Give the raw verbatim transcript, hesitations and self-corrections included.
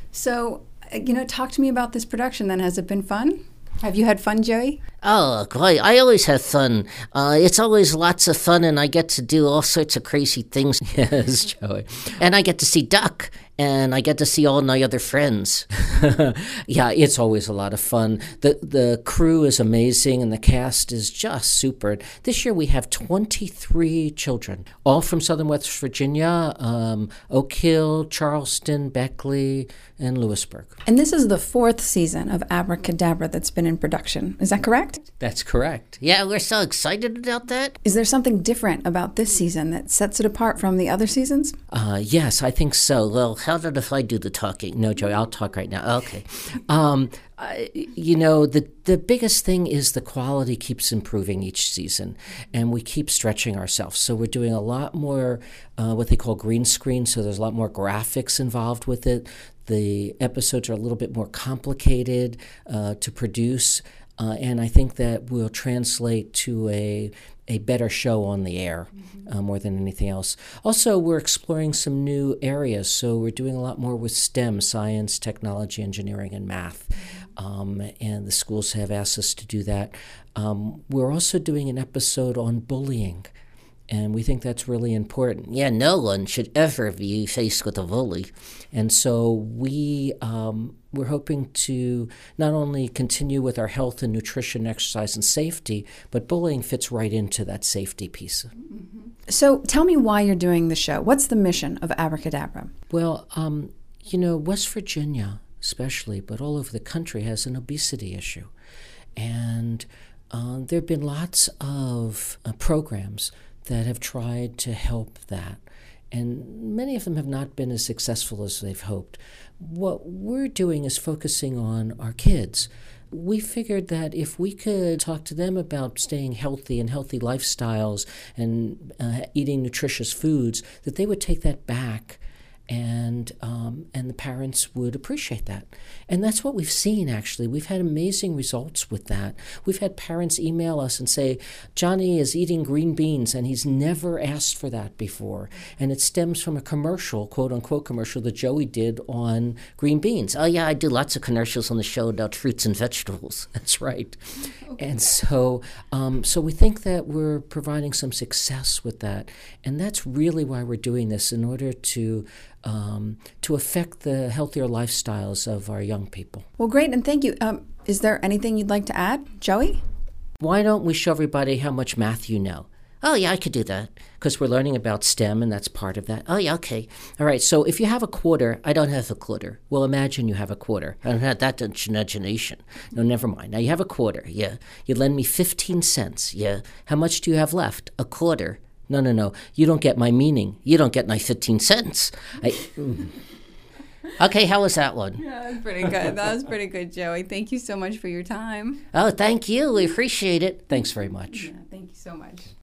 So, uh, you know, talk to me about this production then. Has it been fun? Have you had fun, Joey? Oh, great. I always have fun. Uh, it's always lots of fun, and I get to do all sorts of crazy things. Yes, Joey. And I get to see Duck, and I get to see all my other friends. Yeah, it's always a lot of fun. The the crew is amazing, and the cast is just super. This year we have twenty-three children, all from Southern West Virginia, um, Oak Hill, Charleston, Beckley, and Lewisburg. And this is the fourth season of Abracadabra that's been in production. Is that correct? That's correct. Yeah, we're so excited about that. Is there something different about this season that sets it apart from the other seasons? Uh, yes, I think so. Well, how did if I do the talking? No, Joey, I'll talk right now. Okay. Um, I, you know, the, the biggest thing is the quality keeps improving each season, and we keep stretching ourselves. So we're doing a lot more uh, what they call green screen, so there's a lot more graphics involved with it. The episodes are a little bit more complicated uh, to produce. Uh, and I think that will translate to a a better show on the air mm-hmm. uh, more than anything else. Also, we're exploring some new areas. So we're doing a lot more with STEM, science, technology, engineering, and math. Um, and the schools have asked us to do that. Um, we're also doing an episode on bullying. And we think that's really important. Yeah, no one should ever be faced with a bully. And so we, um, we're hoping to not only continue with our health and nutrition, exercise, and safety, but bullying fits right into that safety piece. Mm-hmm. So tell me why you're doing the show. What's the mission of Abracadabra? Well, um, you know, West Virginia especially, but all over the country, has an obesity issue. And uh, there have been lots of uh, programs that have tried to help that. And many of them have not been as successful as they've hoped. What we're doing is focusing on our kids. We figured that if we could talk to them about staying healthy and healthy lifestyles and uh, eating nutritious foods, that they would take that back, and um, and the parents would appreciate that. And that's what we've seen, actually. We've had amazing results with that. We've had parents email us and say, Johnny is eating green beans, and he's never asked for that before. And it stems from a commercial, quote-unquote commercial, that Joey did on green beans. Oh, yeah, I do lots of commercials on the show about fruits and vegetables. That's right. Okay. And so, um, so we think that we're providing some success with that. And that's really why we're doing this, in order to Um, to affect the healthier lifestyles of our young people. Well, great, and thank you. Um, is there anything you'd like to add, Joey? Why don't we show everybody how much math you know? Oh, yeah, I could do that, because we're learning about STEM, and that's part of that. Oh, yeah, okay. All right, so if you have a quarter, I don't have a quarter. Well, imagine you have a quarter. I don't have that imagination. No, never mind. Now, you have a quarter, yeah. You lend me fifteen cents, yeah. How much do you have left? A quarter. No, no, no. You don't get my meaning. You don't get my fifteen cents. I, mm. Okay, how was that one? Yeah, that was pretty good. That was pretty good, Joey. Thank you so much for your time. Oh, thank you. We appreciate it. Thanks very much. Yeah, thank you so much.